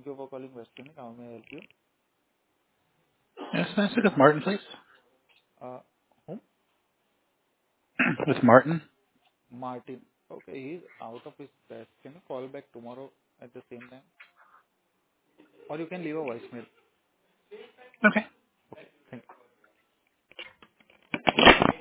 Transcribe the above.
Thank you for calling West Clinic. How may I help you? Yes, can I speak with Martin, please? Uh, whom? With Martin? Martin. Okay, he's out of his desk. Can you call back tomorrow at the same time? Or you can leave a voicemail. Okay. Okay, thank you.